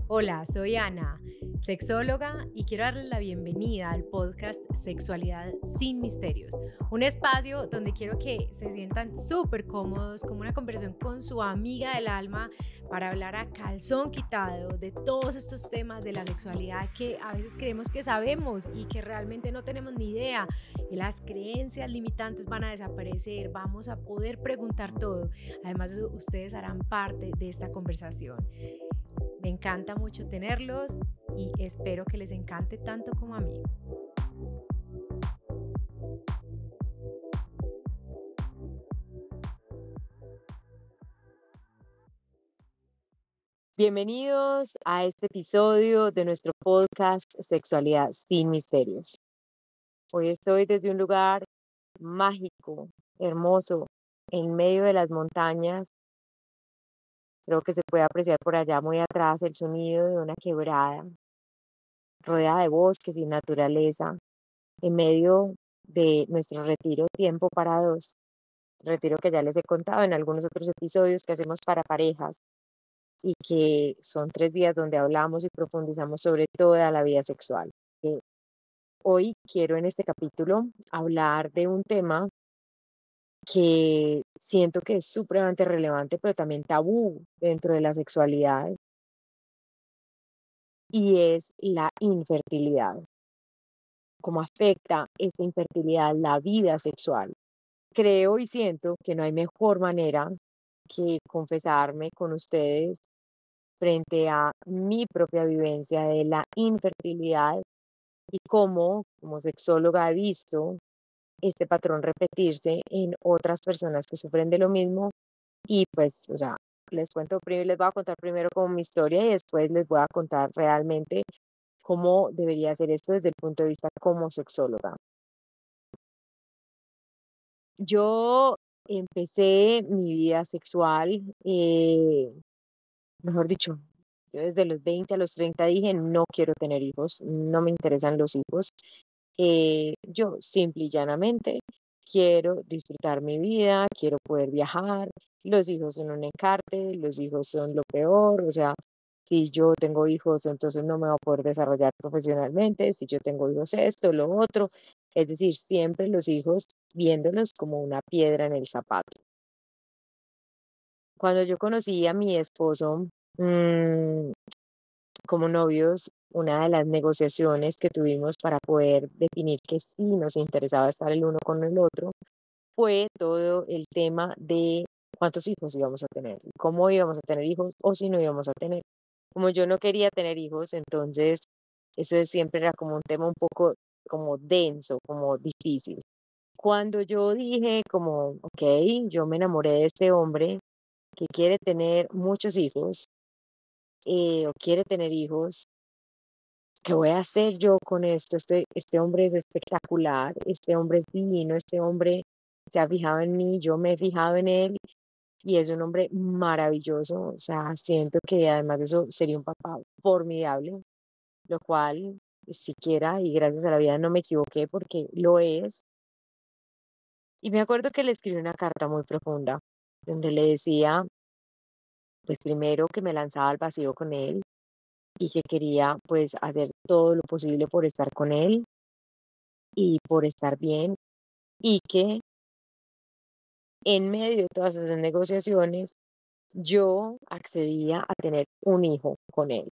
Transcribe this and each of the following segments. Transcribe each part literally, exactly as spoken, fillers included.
Hola, soy Ana, sexóloga, y quiero darles la bienvenida al podcast Sexualidad sin Misterios, un espacio donde quiero que se sientan súper cómodos, como una conversación con su amiga del alma, para hablar a calzón quitado de todos estos temas de la sexualidad que a veces creemos que sabemos y que realmente no tenemos ni idea. Y las creencias limitantes van a desaparecer, vamos a poder preguntar todo. Además, ustedes harán parte de esta conversación. Me encanta mucho tenerlos y espero que les encante tanto como a mí. Bienvenidos a este episodio de nuestro podcast Sexualidad sin Misterios. Hoy estoy desde un lugar mágico, hermoso, en medio de las montañas. Creo que se puede apreciar por allá muy atrás el sonido de una quebrada, rodeada de bosques y naturaleza, en medio de nuestro retiro Tiempo para Dos, retiro que ya les he contado en algunos otros episodios que hacemos para parejas y que son tres días donde hablamos y profundizamos sobre toda la vida sexual. Eh, Hoy quiero en este capítulo hablar de un tema que siento que es supremamente relevante, pero también tabú dentro de la sexualidad, y es la infertilidad. ¿Cómo afecta esta infertilidad la vida sexual? Creo y siento que no hay mejor manera que confesarme con ustedes frente a mi propia vivencia de la infertilidad y cómo, como sexóloga, he visto este patrón repetirse en otras personas que sufren de lo mismo. Y pues, o sea, les cuento primero, les voy a contar primero como mi historia y después les voy a contar realmente cómo debería ser esto desde el punto de vista como sexóloga. Yo empecé mi vida sexual, eh, mejor dicho, yo desde los veinte a los treinta dije, no quiero tener hijos, no me interesan los hijos. Eh, yo simple y llanamente quiero disfrutar mi vida, quiero poder viajar. Los hijos son un encarte, los hijos son lo peor, o sea, si yo tengo hijos, entonces no me voy a poder desarrollar profesionalmente, si yo tengo hijos esto, lo otro, es decir, siempre los hijos viéndolos como una piedra en el zapato. Cuando yo conocí a mi esposo, mm, como novios, una de las negociaciones que tuvimos para poder definir que sí nos interesaba estar el uno con el otro fue todo el tema de cuántos hijos íbamos a tener, cómo íbamos a tener hijos o si no íbamos a tener. Como yo no quería tener hijos, entonces eso siempre era como un tema un poco como denso, como difícil. Cuando yo dije como, ok, yo me enamoré de este hombre que quiere tener muchos hijos, eh, o quiere tener hijos, ¿qué voy a hacer yo con esto? Este, este hombre es espectacular, este hombre es divino, este hombre se ha fijado en mí, yo me he fijado en él y es un hombre maravilloso. O sea, siento que además de eso sería un papá formidable, lo cual siquiera y gracias a la vida no me equivoqué porque lo es. Y me acuerdo que le escribí una carta muy profunda donde le decía, pues primero que me lanzaba al vacío con él y que quería pues hacer todo lo posible por estar con él y por estar bien, y que en medio de todas esas negociaciones yo accedía a tener un hijo con él.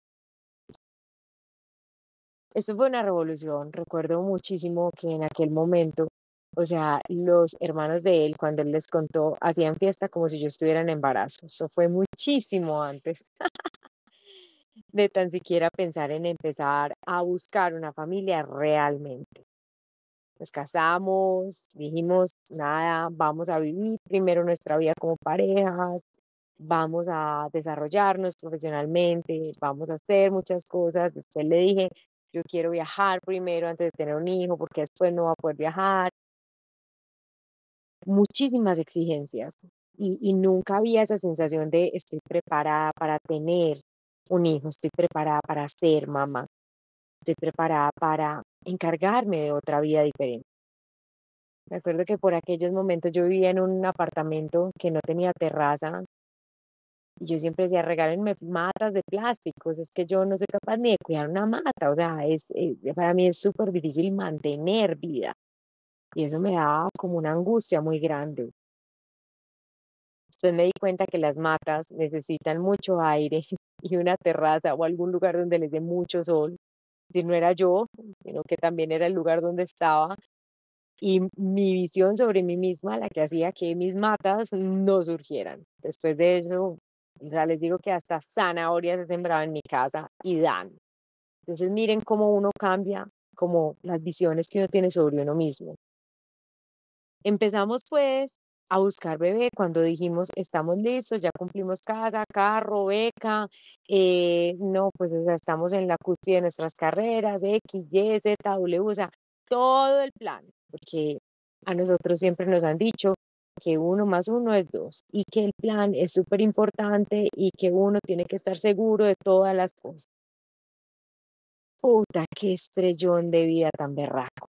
Esto fue una revolución. Recuerdo muchísimo que en aquel momento, o sea, los hermanos de él, cuando él les contó, hacían fiesta como si yo estuviera en embarazo. Eso fue muchísimo antes de tan siquiera pensar en empezar a buscar una familia realmente. Nos casamos, dijimos, nada, vamos a vivir primero nuestra vida como parejas, vamos a desarrollarnos profesionalmente, vamos a hacer muchas cosas. Después le dije, yo quiero viajar primero antes de tener un hijo, porque después no va a poder viajar. Muchísimas exigencias. Y, y nunca había esa sensación de estoy preparada para tener un hijo, estoy preparada para ser mamá, estoy preparada para encargarme de otra vida diferente. Me acuerdo que por aquellos momentos yo vivía en un apartamento que no tenía terraza Y yo siempre decía, regálenme matas de plásticos, es que yo no soy capaz ni de cuidar una mata, o sea, es, eh, para mí es súper difícil mantener vida y eso me da como una angustia muy grande. Después me di cuenta que las matas necesitan mucho aire y una terraza o algún lugar donde les dé mucho sol. Si no era yo, sino que también era el lugar donde estaba y mi visión sobre mí misma la que hacía que mis matas no surgieran. Después de eso, o sea, les digo que hasta zanahorias se sembraba en mi casa y dan. Entonces miren cómo uno cambia, como las visiones que uno tiene sobre uno mismo. Empezamos pues a buscar bebé cuando dijimos, estamos listos, ya cumplimos casa, carro, beca, eh, no, pues o sea, estamos en la cúspide de nuestras carreras, X, Y, Z, W, o sea, todo el plan, porque a nosotros siempre nos han dicho que uno más uno es dos y que el plan es súper importante y que uno tiene que estar seguro de todas las cosas. Puta, qué estrellón de vida tan berraco.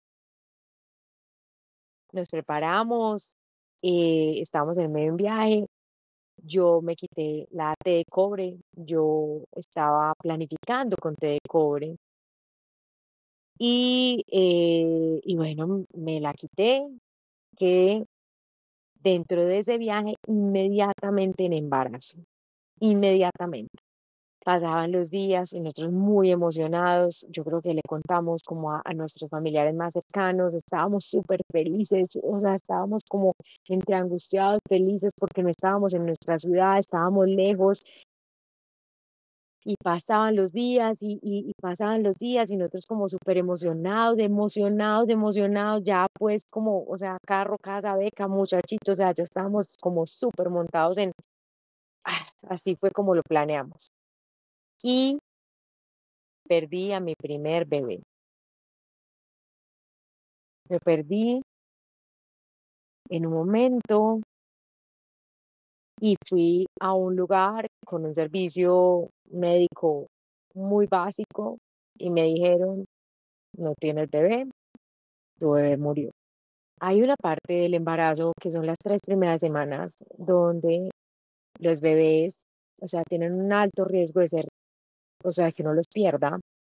Nos preparamos, eh, estábamos en medio de un viaje, yo me quité la T de cobre, yo estaba planificando con T de cobre y, eh, y bueno, m- me la quité, que dentro de ese viaje inmediatamente en embarazo, inmediatamente. Pasaban los días y nosotros muy emocionados. Yo creo que le contamos como a, a nuestros familiares más cercanos. Estábamos súper felices, o sea, estábamos como entre angustiados, felices porque no estábamos en nuestra ciudad, estábamos lejos y pasaban los días y, y, y pasaban los días y nosotros como súper emocionados, emocionados, emocionados, ya pues como, o sea, carro, casa, beca, muchachitos, o sea, ya estábamos como súper montados en, ah, así fue como lo planeamos. Y perdí a mi primer bebé. Me perdí en un momento y fui a un lugar con un servicio médico muy básico y me dijeron, no tienes bebé, tu bebé murió. Hay una parte del embarazo que son las tres primeras semanas donde los bebés, o sea, tienen un alto riesgo de ser, o sea, que uno los pierda.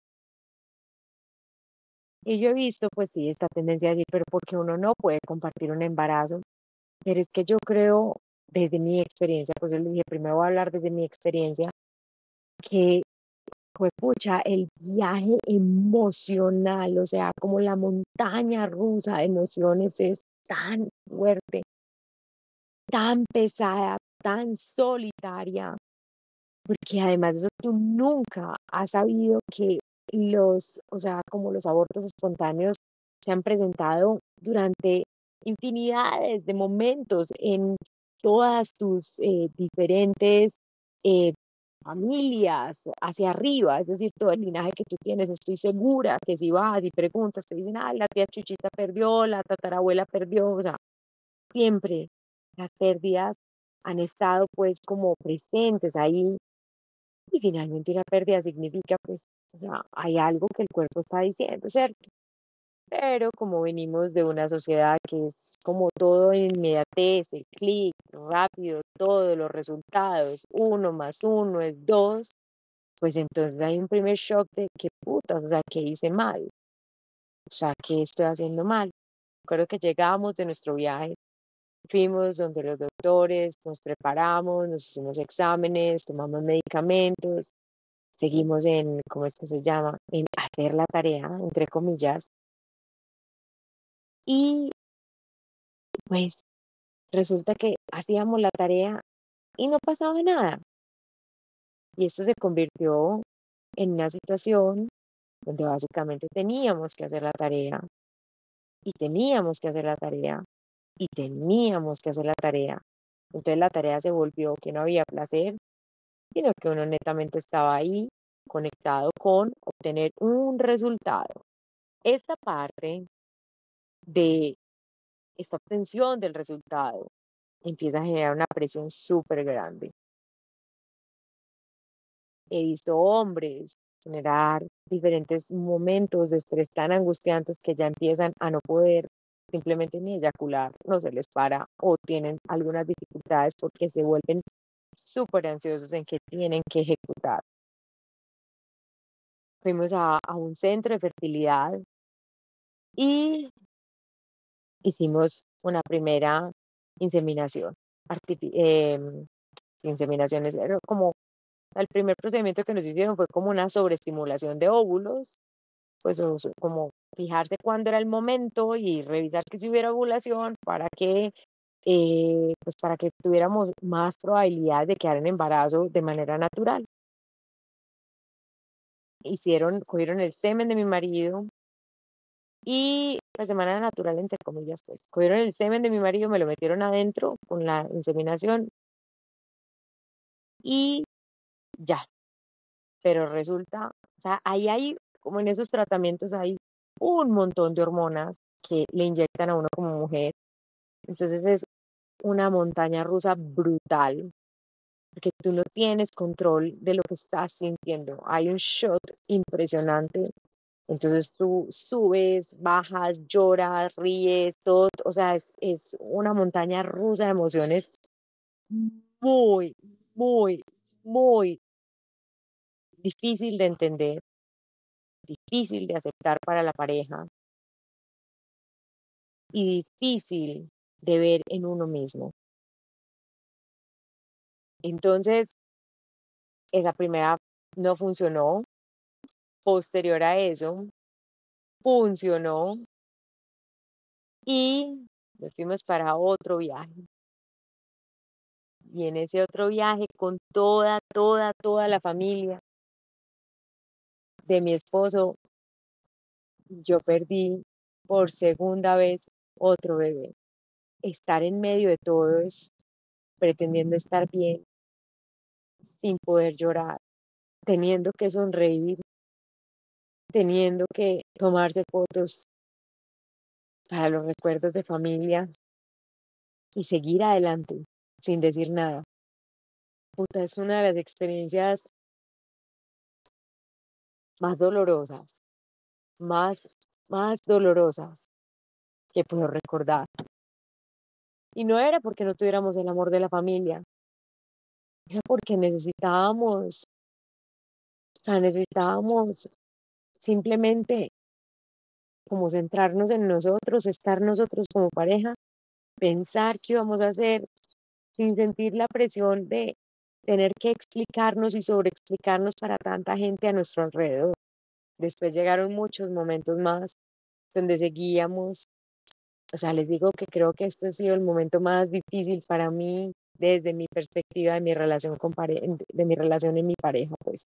Y yo he visto, pues sí, esta tendencia de decir, pero porque uno no puede compartir un embarazo. Pero es que yo creo, desde mi experiencia, pues yo le dije, primero voy a hablar desde mi experiencia, que fue pucha, el viaje emocional, o sea, como la montaña rusa de emociones es tan fuerte, tan pesada, tan solitaria, porque además de eso tú nunca has sabido que los, o sea, como los abortos espontáneos se han presentado durante infinidades de momentos en todas tus eh, diferentes eh, familias hacia arriba, es decir, todo el linaje que tú tienes, estoy segura que si vas y preguntas, te dicen, ah, la tía Chuchita perdió, la tatarabuela perdió, o sea, siempre las pérdidas han estado pues como presentes ahí y finalmente una pérdida significa, pues, o sea, hay algo que el cuerpo está diciendo, ¿cierto? Pero como venimos de una sociedad que es como todo en inmediatez, el clic, rápido, todos los resultados, uno más uno es dos, pues entonces hay un primer shock de qué putas, o sea, qué hice mal, o sea, qué estoy haciendo mal. Creo que llegamos de nuestro viaje, fuimos donde los doctores, nos preparamos, nos hicimos exámenes, tomamos medicamentos, seguimos en, ¿cómo es que se llama? En hacer la tarea, entre comillas, y pues resulta que hacíamos la tarea y no pasaba nada. Y esto se convirtió en una situación donde básicamente teníamos que hacer la tarea y teníamos que hacer la tarea y teníamos que hacer la tarea. Entonces la tarea se volvió que no había placer, sino que uno netamente estaba ahí conectado con obtener un resultado. Esta parte de esta obtención del resultado empieza a generar una presión súper grande. He visto hombres generar diferentes momentos de estrés tan angustiantes que ya empiezan a no poder simplemente ni eyacular, no se les para o tienen algunas dificultades porque se vuelven súper ansiosos en que tienen que ejecutar. Fuimos a, a un centro de fertilidad y hicimos una primera inseminación. Artifi- em, inseminaciones, era como el primer procedimiento que nos hicieron fue como una sobreestimulación de óvulos, pues o so- como fijarse cuándo era el momento y revisar que si hubiera ovulación para que, eh, pues para que tuviéramos más probabilidad de quedar en embarazo de manera natural. Hicieron, cogieron el semen de mi marido y pues de manera natural, entre comillas, pues cogieron el semen de mi marido, me lo metieron adentro con la inseminación y ya. Pero resulta, o sea, ahí hay, como en esos tratamientos hay un montón de hormonas que le inyectan a uno como mujer. Entonces es una montaña rusa brutal, porque tú no tienes control de lo que estás sintiendo. Hay un shot impresionante. Entonces tú subes, bajas, lloras, ríes, todo, o sea, es, es una montaña rusa de emociones muy, muy, muy difícil de entender, difícil de aceptar para la pareja y difícil de ver en uno mismo. Entonces, esa primera no funcionó. Posterior a eso, funcionó y nos fuimos para otro viaje. Y en ese otro viaje, con toda, toda, toda la familia de mi esposo, yo perdí por segunda vez otro bebé. Estar en medio de todos, pretendiendo estar bien, sin poder llorar, teniendo que sonreír, teniendo que tomarse fotos para los recuerdos de familia y seguir adelante sin decir nada. Puta, es una de las experiencias más dolorosas, más, más dolorosas que puedo recordar. Y no era porque no tuviéramos el amor de la familia, era porque necesitábamos, o sea, necesitábamos simplemente como centrarnos en nosotros, estar nosotros como pareja, pensar qué íbamos a hacer sin sentir la presión de tener que explicarnos y sobreexplicarnos para tanta gente a nuestro alrededor. Después llegaron muchos momentos más donde seguíamos, o sea, les digo que creo que este ha sido el momento más difícil para mí desde mi perspectiva de mi relación con pare- de mi relación en mi pareja, pues.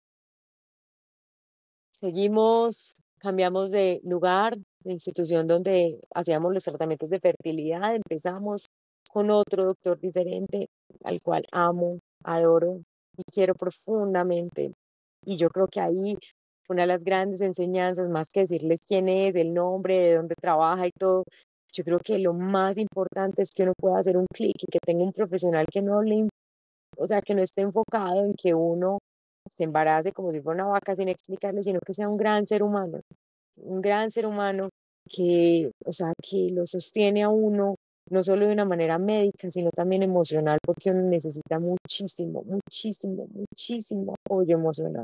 Seguimos, cambiamos de lugar, de institución donde hacíamos los tratamientos de fertilidad, empezamos con otro doctor diferente, al cual amo, adoro y quiero profundamente. Y yo creo que ahí una de las grandes enseñanzas, más que decirles quién es, el nombre, de dónde trabaja y todo, yo creo que lo más importante es que uno pueda hacer un clic y que tenga un profesional que no le, im- o sea, que no esté enfocado en que uno se embarace como si fuera una vaca sin explicarle, sino que sea un gran ser humano, un gran ser humano que, o sea, que lo sostiene a uno, no solo de una manera médica, sino también emocional, porque uno necesita muchísimo, muchísimo, muchísimo apoyo emocional.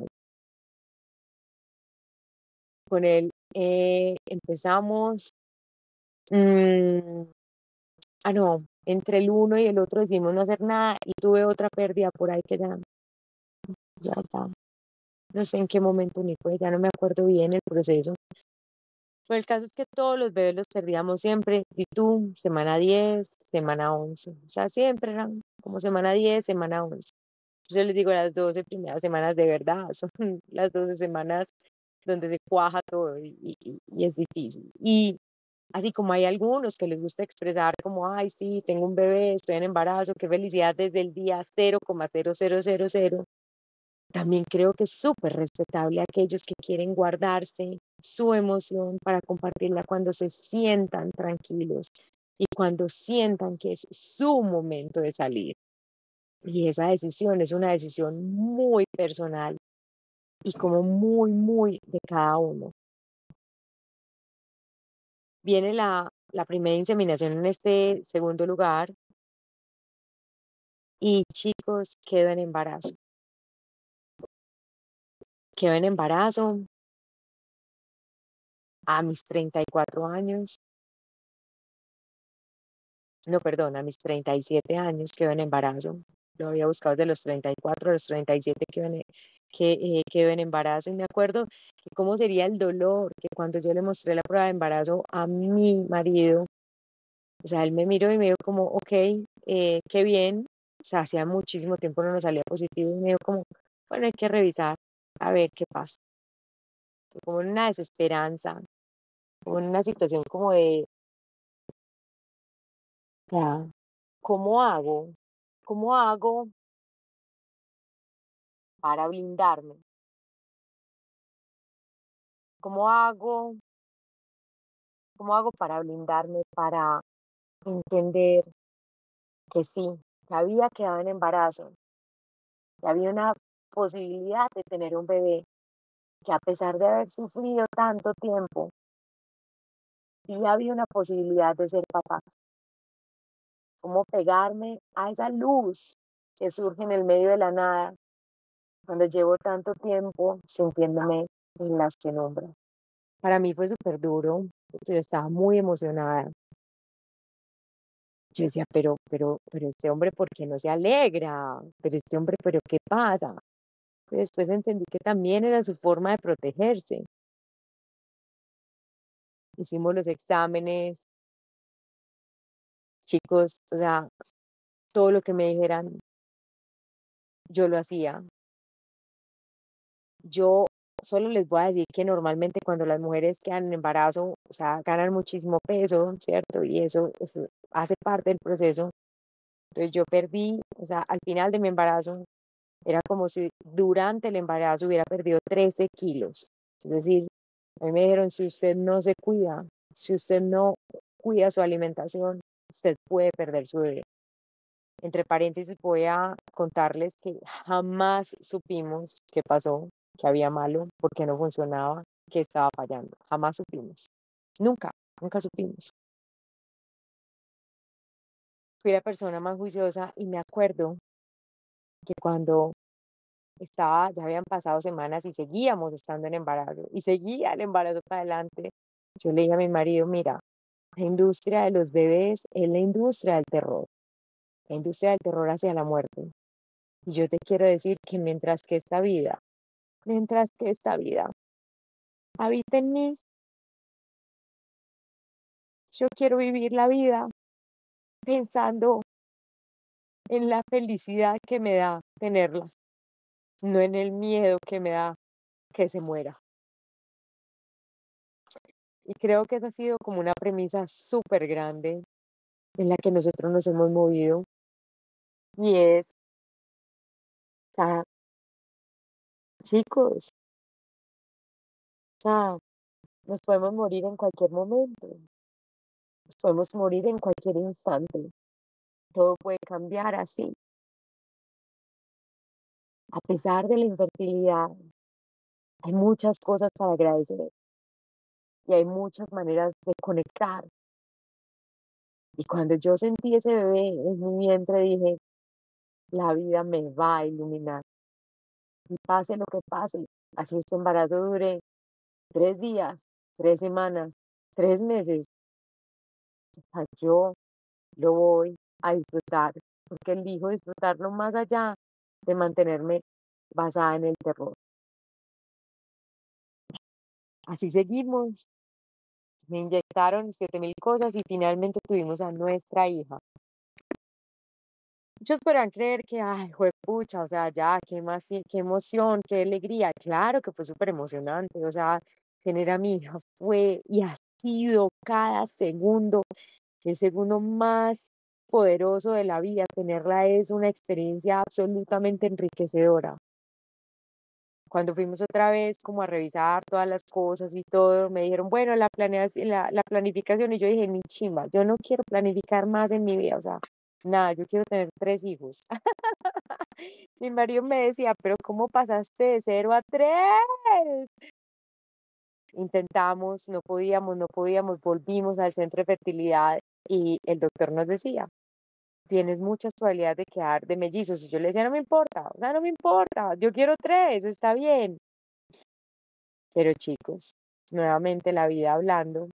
Con él eh, empezamos, mm, ah, no, entre el uno y el otro decidimos no hacer nada y tuve otra pérdida por ahí que ya, ya, ya, no sé en qué momento ni fue, ya no me acuerdo bien el proceso. Pero el caso es que todos los bebés los perdíamos siempre, y tú, semana diez, semana once, o sea, siempre eran como semana diez, semana once. Yo les digo, las doce primeras semanas de verdad, son las doce semanas donde se cuaja todo y, y- y es difícil. Y así como hay algunos que les gusta expresar como, ay, sí, tengo un bebé, estoy en embarazo, qué felicidad desde el día cero coma cero cero cero cero. También creo que es súper respetable aquellos que quieren guardarse su emoción para compartirla cuando se sientan tranquilos y cuando sientan que es su momento de salir. Y esa decisión es una decisión muy personal y como muy, muy de cada uno. Viene la, la primera inseminación en este segundo lugar Y chicos, quedo en embarazo. Quedo en embarazo a mis treinta y cuatro años. No, perdón, a mis treinta y siete años quedo en embarazo. Lo había buscado desde los treinta y cuatro, a los treinta y siete quedo en, e- que, eh, quedo en embarazo. Y me acuerdo que cómo sería el dolor que cuando yo le mostré la prueba de embarazo a mi marido, o sea, él me miró y me dijo como, ok, eh, qué bien. O sea, hacía muchísimo tiempo no nos salía positivo y me dijo como, bueno, hay que revisar a ver qué pasa. Fue como una desesperanza, como una situación como de, ya, ¿cómo hago? ¿Cómo hago para blindarme? ¿Cómo hago? ¿Cómo hago para blindarme, para entender que sí, que había quedado en embarazo, que había una posibilidad de tener un bebé, que a pesar de haber sufrido tanto tiempo, sí había una posibilidad de ser papá? ¿Cómo pegarme a esa luz que surge en el medio de la nada cuando llevo tanto tiempo sintiéndome en las penumbras? Para mí fue súper duro, porque yo estaba muy emocionada. Yo decía, pero, pero, pero este hombre, ¿por qué no se alegra? Pero este hombre, ¿pero qué pasa? Pero después entendí que también era su forma de protegerse. Hicimos los exámenes, chicos, o sea, todo lo que me dijeran, yo lo hacía. Yo solo les voy a decir que normalmente cuando las mujeres quedan en embarazo, o sea, ganan muchísimo peso, ¿cierto? Y eso, eso hace parte del proceso. Entonces yo perdí, o sea, al final de mi embarazo, era como si durante el embarazo hubiera perdido trece kilos. Es decir, a mí me dijeron, si usted no se cuida, si usted no cuida su alimentación, usted puede perder su bebé. Entre paréntesis, voy a contarles que jamás supimos qué pasó, qué había malo, por qué no funcionaba, qué estaba fallando. Jamás supimos. Nunca, nunca supimos. Fui la persona más juiciosa y me acuerdo que cuando estaba, ya habían pasado semanas y seguíamos estando en embarazo y seguía el embarazo para adelante. Yo le dije a mi marido, mira, la industria de los bebés es la industria del terror, la industria del terror hacia la muerte. Y yo te quiero decir que mientras que esta vida, mientras que esta vida habita en mí, yo quiero vivir la vida pensando en la felicidad que me da tenerla, no en el miedo que me da que se muera. Y creo que esa ha sido como una premisa súper grande en la que nosotros nos hemos movido y es, o sea, chicos, o sea, nos podemos morir en cualquier momento, nos podemos morir en cualquier instante, todo puede cambiar así. A pesar de la infertilidad, hay muchas cosas para agradecer y hay muchas maneras de conectar. Y cuando yo sentí ese bebé en mi vientre, dije, la vida me va a iluminar. Y pase lo que pase, así este embarazo dure tres días, tres semanas, tres meses, o sea, yo lo voy a disfrutar, porque elijo disfrutarlo más allá de mantenerme basada en el terror. Así seguimos. Me inyectaron siete mil cosas y finalmente tuvimos a nuestra hija. Muchos podrán creer que, ay, juepucha, o sea, ya, qué más, qué emoción, qué alegría. Claro que fue súper emocionante, o sea, tener a mi hija fue y ha sido cada segundo, el segundo más poderoso de la vida. Tenerla es una experiencia absolutamente enriquecedora. Cuando fuimos otra vez como a revisar todas las cosas y todo, me dijeron, bueno, la planeación, la, la planificación, y yo dije, ni chimba, yo no quiero planificar más en mi vida, o sea, nada, yo quiero tener tres hijos. Mi marido me decía, pero ¿cómo pasaste de cero a tres? Intentamos, no podíamos, no podíamos, volvimos al centro de fertilidad y el doctor nos decía, tienes muchas probabilidades de quedar de mellizos. Y yo le decía, no me importa, o sea, no me importa, yo quiero tres, está bien. Pero chicos, nuevamente la vida hablando,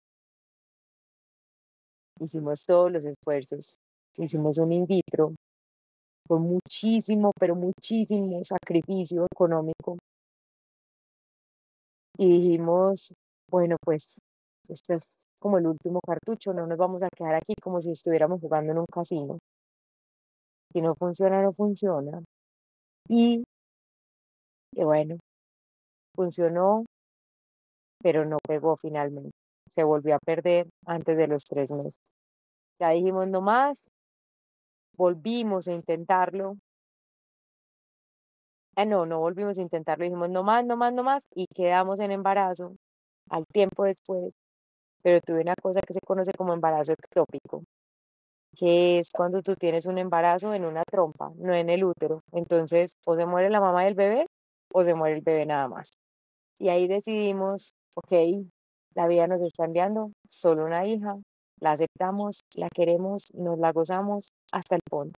hicimos todos los esfuerzos, hicimos un in vitro con muchísimo, pero muchísimo sacrificio económico y dijimos, bueno, pues este es como el último cartucho, no nos vamos a quedar aquí como si estuviéramos jugando en un casino. Si no funciona, no funciona. Y, y bueno, funcionó, pero no pegó finalmente. Se volvió a perder antes de los tres meses. Ya dijimos no más, volvimos a intentarlo. Ah, no, no volvimos a intentarlo, dijimos no más, no más, no más, y quedamos en embarazo al tiempo después, pero tuve una cosa que se conoce como embarazo ectópico, que es cuando tú tienes un embarazo en una trompa, no en el útero. Entonces, o se muere la mamá del bebé o se muere el bebé nada más. Y ahí decidimos, ok, la vida nos está enviando solo una hija, la aceptamos, la queremos, nos la gozamos hasta el fondo.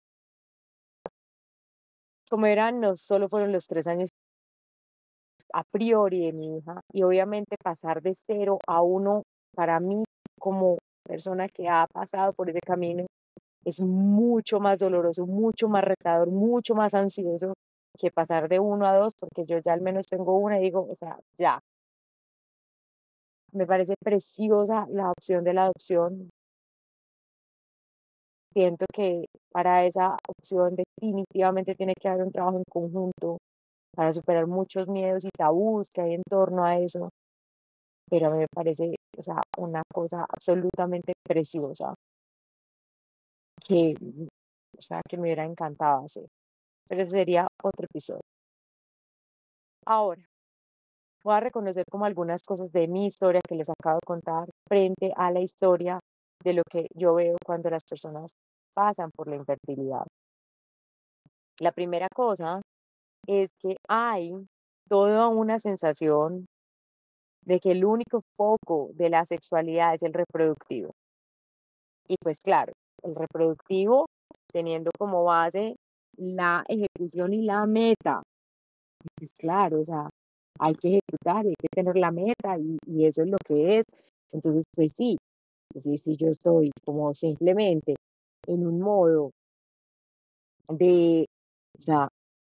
Como eran, no solo fueron los tres años a priori de mi hija, y obviamente pasar de cero a uno, para mí como persona que ha pasado por ese camino, es mucho más doloroso, mucho más retador, mucho más ansioso que pasar de uno a dos, porque yo ya al menos tengo una y digo, o sea, ya. Me parece preciosa la opción de la adopción. Siento que para esa opción definitivamente tiene que haber un trabajo en conjunto para superar muchos miedos y tabús que hay en torno a eso, pero a mí me parece, o sea, una cosa absolutamente preciosa que, o sea, que me hubiera encantado hacer. Pero ese sería otro episodio. Ahora, voy a reconocer como algunas cosas de mi historia que les acabo de contar frente a la historia de lo que yo veo cuando las personas pasan por la infertilidad. La primera cosa es que hay toda una sensación de que el único foco de la sexualidad es el reproductivo. Y pues claro, el reproductivo teniendo como base la ejecución y la meta. Pues claro, o sea, hay que ejecutar, hay que tener la meta y, y eso es lo que es. Entonces, pues sí, es decir, si yo estoy como simplemente en un modo de, o sea,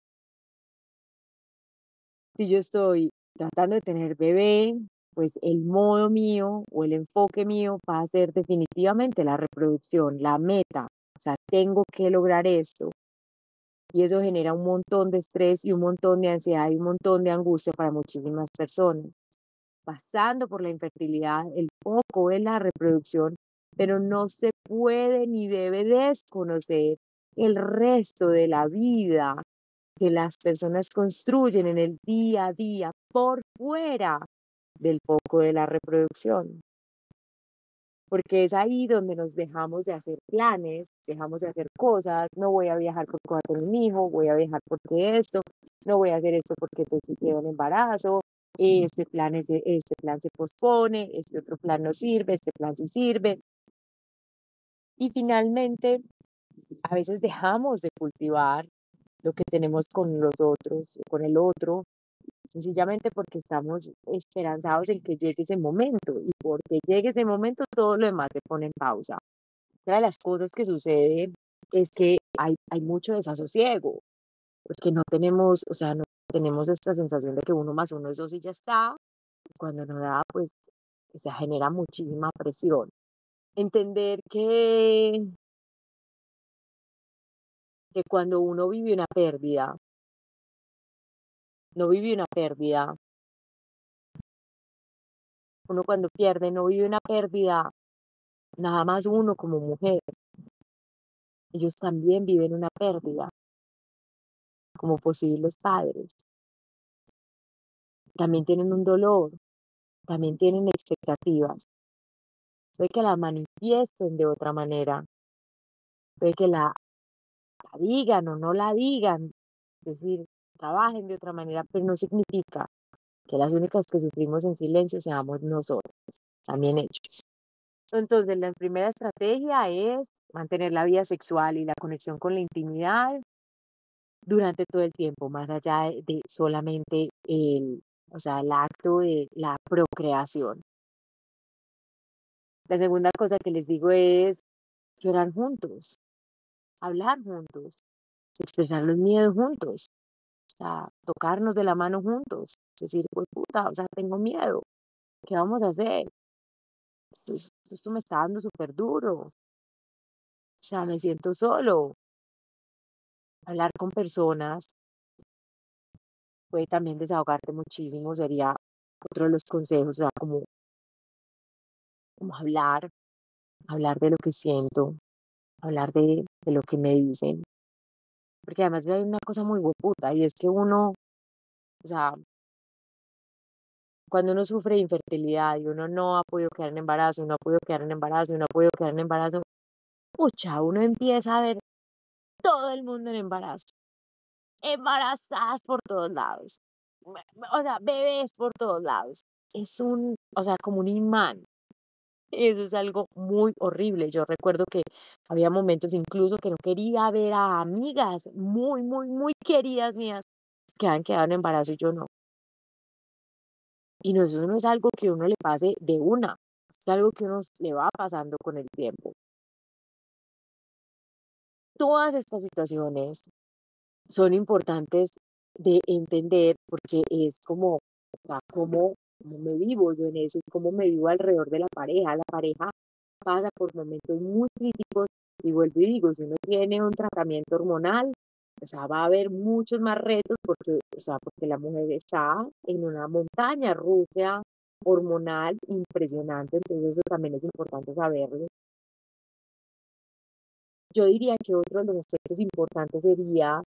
si yo estoy tratando de tener bebé, pues el modo mío o el enfoque mío va a ser definitivamente la reproducción, la meta. O sea, tengo que lograr esto. Y eso genera un montón de estrés y un montón de ansiedad y un montón de angustia para muchísimas personas. Pasando por la infertilidad, el foco es la reproducción, pero no se puede ni debe desconocer el resto de la vida que las personas construyen en el día a día por fuera del foco de la reproducción. Porque es ahí donde nos dejamos de hacer planes, dejamos de hacer cosas, no voy a viajar porque voy a tener un hijo, voy a viajar porque esto, no voy a hacer esto porque entonces quedo en embarazo, este plan, es, este plan se pospone, este otro plan no sirve, este plan sí sirve. Y finalmente, a veces dejamos de cultivar lo que tenemos con los otros, con el otro, sencillamente porque estamos esperanzados en que llegue ese momento y porque llegue ese momento todo lo demás se pone en pausa. Otra de las cosas que sucede es que hay, hay mucho desasosiego, porque no tenemos, o sea, no tenemos esta sensación de que uno más uno es dos y ya está. Cuando no da, pues se genera muchísima presión. Entender que, que cuando uno vive una pérdida, no vive una pérdida, uno cuando pierde no vive una pérdida, nada más uno como mujer. Ellos también viven una pérdida como posibles padres. También tienen un dolor, también tienen expectativas. Puede que la manifiesten de otra manera, puede que la, la digan o no la digan, es decir, trabajen de otra manera, pero no significa que las únicas que sufrimos en silencio seamos nosotros, también ellos. Entonces, la primera estrategia es mantener la vida sexual y la conexión con la intimidad durante todo el tiempo, más allá de, de solamente el, o sea, el acto de la procreación. La segunda cosa que les digo es llorar juntos, hablar juntos, expresar los miedos juntos, o sea, tocarnos de la mano juntos, decir, pues puta, o sea, tengo miedo, ¿qué vamos a hacer? Esto, es- esto me está dando súper duro, o sea, me siento solo. Hablar con personas puede también desahogarte muchísimo, sería otro de los consejos, o sea, como, como hablar, hablar de lo que siento, hablar de, de lo que me dicen, porque además hay una cosa muy hueputa y es que uno, o sea, cuando uno sufre de infertilidad y uno no ha podido quedar en embarazo, y no ha podido quedar en embarazo, y no ha podido quedar en embarazo, pucha, uno empieza a ver todo el mundo en embarazo, embarazadas por todos lados, be- o sea, bebés por todos lados. Es un, o sea, como un imán. Eso es algo muy horrible. Yo recuerdo que había momentos incluso que no quería ver a amigas muy, muy, muy queridas mías que han quedado en embarazo y yo no. Y no, eso no es algo que uno le pase de una, es algo que uno le va pasando con el tiempo. Todas estas situaciones son importantes de entender porque es como, o sea, cómo, cómo me vivo yo en eso, cómo me vivo alrededor de la pareja. La pareja pasa por momentos muy críticos y vuelvo y digo, si uno tiene un tratamiento hormonal, o sea, va a haber muchos más retos porque, o sea, porque la mujer está en una montaña rusa hormonal impresionante, entonces eso también es importante saberlo. Yo diría que otro de los aspectos importantes sería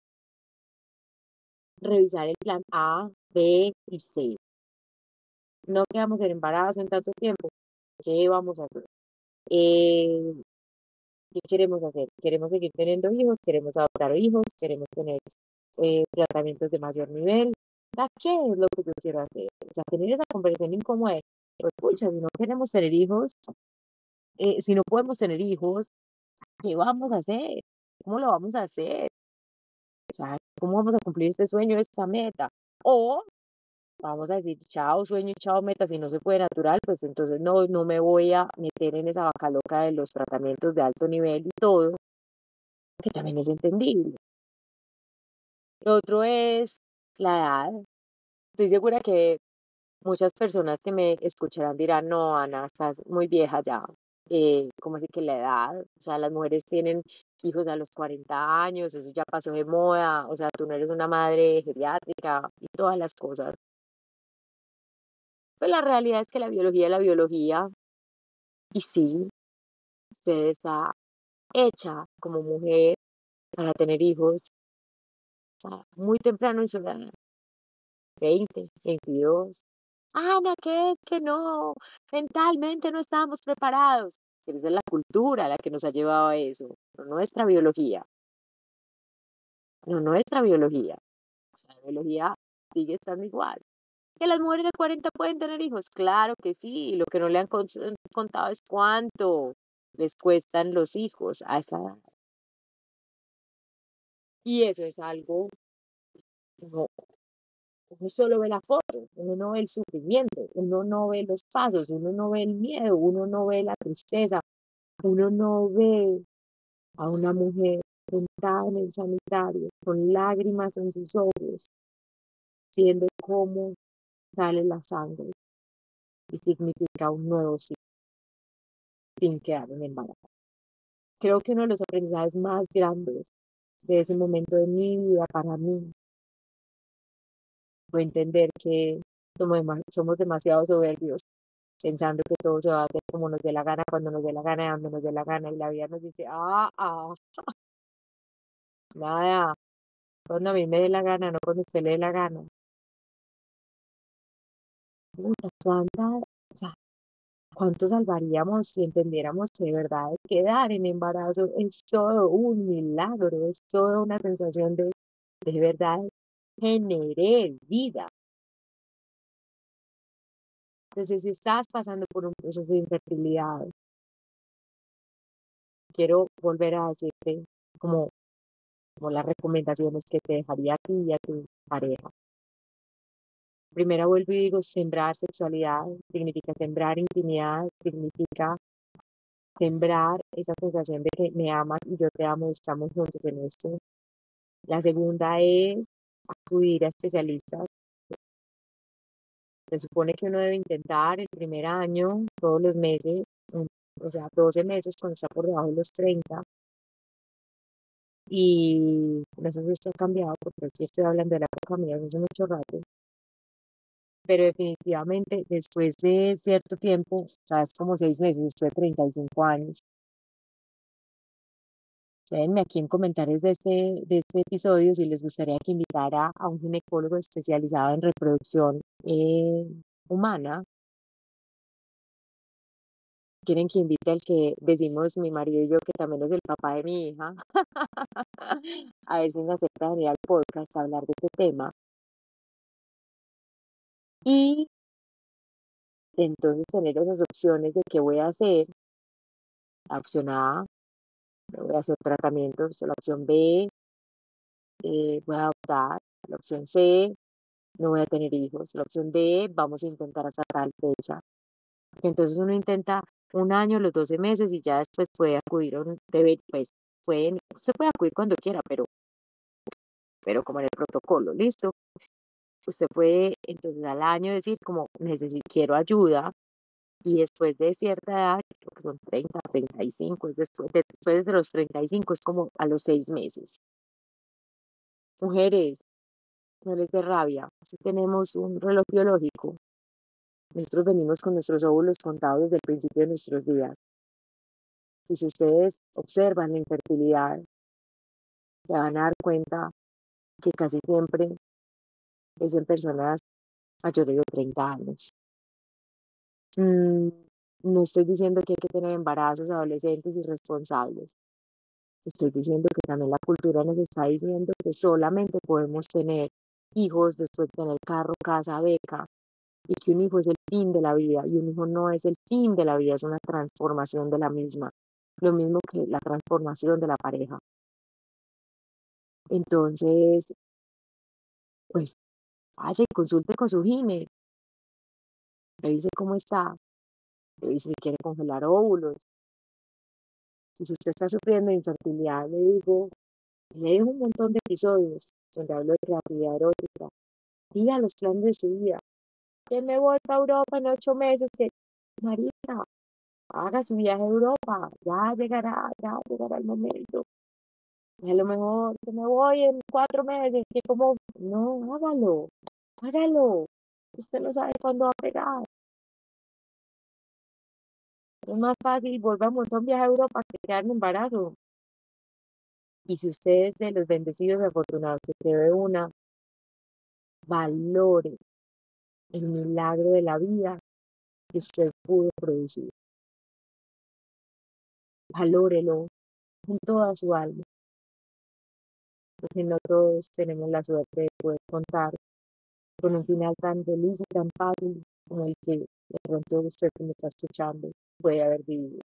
revisar el plan A, B y C. No quedamos en embarazo en tanto tiempo. ¿Qué vamos a hacer? Eh, ¿Qué queremos hacer? ¿Queremos seguir teniendo hijos? ¿Queremos adoptar hijos? ¿Queremos tener eh, tratamientos de mayor nivel? ¿Para qué es lo que yo quiero hacer? O sea, tener esa conversación incómoda de, pues, pucha, si no queremos tener hijos, eh, si no podemos tener hijos, ¿qué vamos a hacer? ¿Cómo lo vamos a hacer? O sea, ¿cómo vamos a cumplir este sueño, esta meta? O vamos a decir, chao sueño, chao meta, si no se puede natural, pues entonces no, no me voy a meter en esa vaca loca de los tratamientos de alto nivel y todo, que también es entendible. Lo otro es la edad. Estoy segura que muchas personas que me escucharán dirán, no, Ana, estás muy vieja ya. Eh, ¿cómo así que la edad? O sea, las mujeres tienen hijos a los cuarenta años, eso ya pasó de moda, o sea, tú no eres una madre geriátrica y todas las cosas. Pues la realidad es que la biología es la biología y sí, usted está hecha como mujer para tener hijos, o sea, muy temprano en su edad, veinte, veintidós. Ana, ¿qué es que no? Mentalmente no estábamos preparados. Si esa es la cultura la que nos ha llevado a eso, no nuestra biología, no nuestra biología. O sea, la biología sigue estando igual. ¿Que las mujeres de cuarenta pueden tener hijos? Claro que sí. Lo que no le han con- contado es cuánto les cuestan los hijos a esa edad. Y eso es algo, no, uno solo ve la foto, uno no ve el sufrimiento, uno no ve los pasos, uno no ve el miedo, uno no ve la tristeza, uno no ve a una mujer sentada en el sanitario con lágrimas en sus ojos, viendo cómo sale la sangre y significa un nuevo ciclo sin quedar en embarazo. Creo que uno de los aprendizajes más grandes de ese momento de mi vida para mí fue entender que somos, dema- somos demasiado soberbios, pensando que todo se va a hacer como nos dé la gana, cuando nos dé la gana, y donde nos dé la gana, y la vida nos dice, ah, ah, nada, cuando a mí me dé la gana, no cuando usted le dé la gana. Puta, ¿cuánta, o sea, cuánto salvaríamos si entendiéramos que de verdad quedar en embarazo es todo un milagro, es toda una sensación de, de verdad, generé vida. Entonces, si estás pasando por un proceso de infertilidad, quiero volver a decirte como, como las recomendaciones que te dejaría a ti y a tu pareja. Primero vuelvo y digo, sembrar sexualidad significa sembrar intimidad, significa sembrar esa sensación de que me amas y yo te amo y estamos juntos en esto. La segunda es acudir a especialistas. Se supone que uno debe intentar el primer año, todos los meses, un- o sea, doce meses cuando está por debajo de los treinta. Y no sé si esto ha cambiado, porque sí estoy hablando de la época mía desde hace mucho rato, pero definitivamente después de cierto tiempo, o sea, es como seis meses, después de treinta y cinco años, déjenme aquí en comentarios de este, de este episodio si les gustaría que invitara a un ginecólogo especializado en reproducción eh, humana. Quieren que invite al que decimos mi marido y yo, que también es el papá de mi hija, a ver si me acepta venir al podcast a hablar de este tema. Y entonces tener esas opciones de qué voy a hacer. La opción A, me voy a hacer tratamientos. La opción B, eh, voy a adoptar. La opción C, no voy a tener hijos. La opción D, vamos a intentar hasta tal fecha. Entonces uno intenta un año, los doce meses y ya después puede acudir a un, debe, pues, pueden, se puede acudir cuando quiera, pero, pero como en el protocolo, ¿listo? Usted puede entonces al año decir como necesito, quiero ayuda y después de cierta edad, creo que son treinta, treinta y cinco, es después de, después de los treinta y cinco es como a los seis meses. Mujeres, no les dé rabia, si tenemos un reloj biológico, nosotros venimos con nuestros óvulos contados desde el principio de nuestros días. Y si ustedes observan la infertilidad, se van a dar cuenta que casi siempre es en personas mayores de treinta años. Mm, no estoy diciendo que hay que tener embarazos adolescentes irresponsables. Estoy diciendo que también la cultura nos está diciendo que solamente podemos tener hijos después de tener carro, casa, beca, y que un hijo es el fin de la vida, y un hijo no es el fin de la vida, es una transformación de la misma. Lo mismo que la transformación de la pareja. Entonces, pues, vaya y consulte con su gine, revise cómo está, revise si quiere congelar óvulos. Y si usted está sufriendo de infertilidad, le digo, le dejo un montón de episodios donde hablo de creatividad erótica. Diga los planes de su vida. Que me voy para Europa en ocho meses. Que, Marita, haga su viaje a Europa. Ya llegará, ya llegará el momento. Y a lo mejor que me voy en cuatro meses. Que como, no, hágalo, hágalo. Usted no sabe cuándo va a pegar. Es más fácil volver a montar un viaje a Europa que quedar en embarazo. Y si usted es de los bendecidos y afortunados que cree una, valore el milagro de la vida que usted pudo producir. Valórelo con toda su alma, porque no todos tenemos la suerte de poder contar con un final tan feliz y tan fácil como el que de pronto usted que me está escuchando puede haber vivido.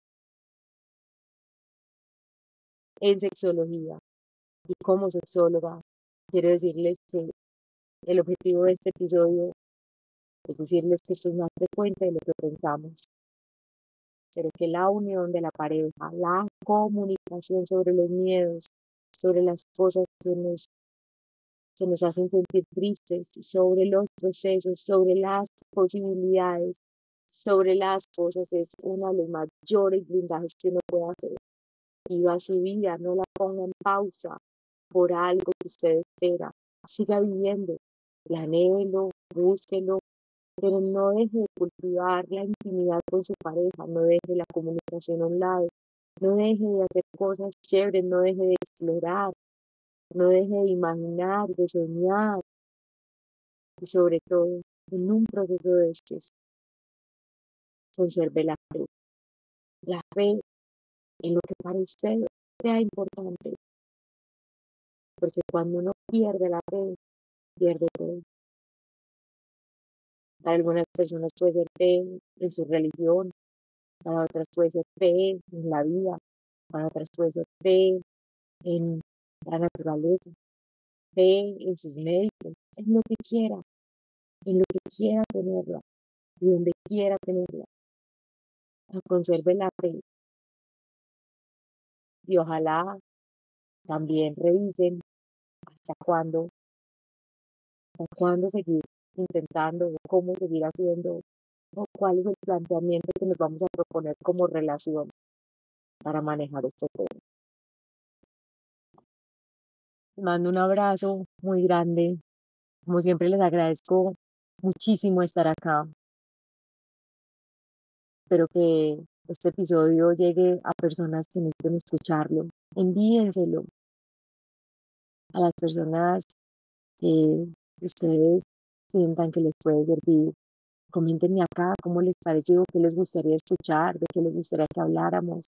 En sexología y como sexóloga, quiero decirles que el objetivo de este episodio es decirles que esto es más frecuente de lo que pensamos, pero que la unión de la pareja, la comunicación sobre los miedos, sobre las cosas que nos, que nos hacen sentir tristes, sobre los procesos, sobre las posibilidades, sobre las cosas, es uno de los mayores blindajes que uno puede hacer. Viva su vida, no la ponga en pausa por algo que usted espera. Siga viviendo, planéelo, búsquelo, pero no deje de cultivar la intimidad con su pareja, no deje la comunicación a un lado, no deje de hacer cosas chéveres, no deje de explorar, no deje de imaginar, de soñar, y sobre todo, en un proceso de estos, conserve la fe, la fe en lo que para usted sea importante, porque cuando uno pierde la fe, pierde todo. Para algunas personas puede ser fe en su religión, para otras puede ser fe en la vida, para otras puede ser fe en la naturaleza, fe en sus médicos, en lo que quiera, en lo que quiera tenerla y donde quiera tenerla. Conserve la fe y ojalá también revisen hasta cuándo, hasta cuándo seguir intentando, o cómo seguir haciendo, o cuál es el planteamiento que nos vamos a proponer como relación para manejar este tema. Les mando un abrazo muy grande. Como siempre, les agradezco muchísimo estar acá. Espero que este episodio llegue a personas que necesiten escucharlo. Envíenselo a las personas que ustedes sientan que les puede servir. Coméntenme acá cómo les pareció, qué les gustaría escuchar, de qué les gustaría que habláramos.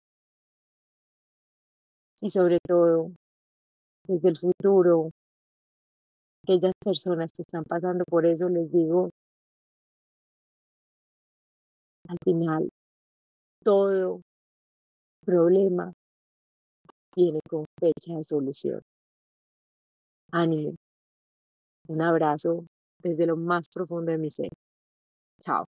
Y sobre todo, desde el futuro, aquellas personas que están pasando por eso, les digo, al final, todo problema viene con fecha de solución. Ánimo. Un abrazo desde lo más profundo de mi ser. Chao.